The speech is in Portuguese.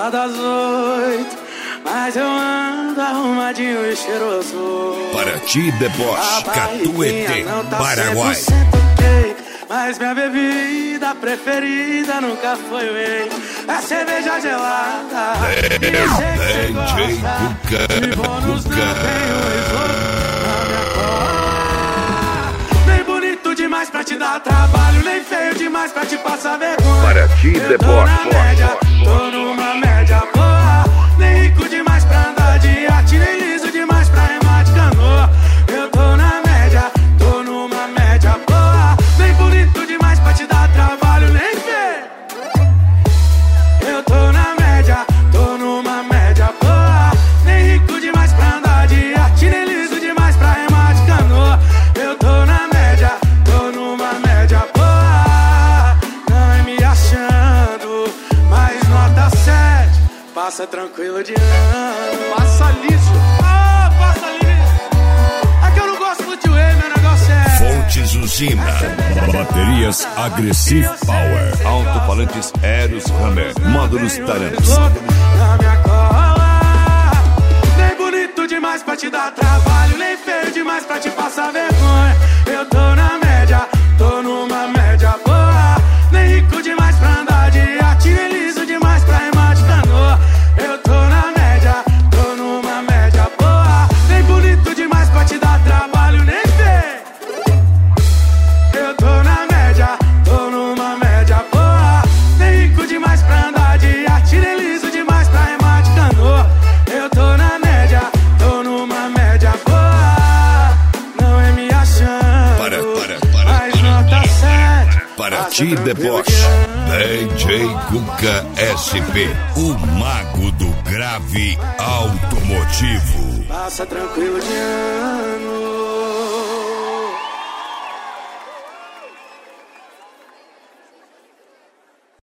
passar das 8, mas eu ando arrumadinho e cheiroso. Paraty Deboche, Catuete, Paraguai. Mas minha bebida preferida nunca foi whey. É cerveja gelada. DJ Cuca. Nem bonito demais pra te dar trabalho, nem feio demais pra te passar vergonha. Paraty Deboche, tô numa média boa. Nem rico demais pra andar de iate, nem liso demais pra remar de canoa. Eu tô na média, tô numa média boa. Nem bonito demais pra te dar trabalho, nem feio. Eu tô na média, tô numa média boa. Nem rico demais pra andar de iate, nem liso demais pra remar de canoa. Eu tô na média, tô numa média boa. Não é me achando, mas nota 7. Passa tranquilo de ano. Passa liso. Ah, passa liso. É que eu não gosto muito de whey, meu negócio é... Fontes Usina. Baterias Aggressive Power. Alto-falantes Eros Hammer. Módulos Taranis. Na minha cola. Nem bonito demais pra te dar trabalho, nem feio demais pra te passar vergonha. Eu tô na média, tô numa média boa. Nem rico demais pra andar de iate, nem liso demais pra remar de canoa. Eu tô na média, tô numa média boa. Nem bonito demais pra te dar trabalho, nem feio. Eu tô na média, tô numa média boa. Nem rico demais pra andar de iate, nem liso demais pra remar de canoa. Eu tô na média, tô numa média boa. Não é me achando, mas nota 7. Paraty Deboche. DJ Cuca SP. O mago do grave automotivo. Passa tranquilo de ano.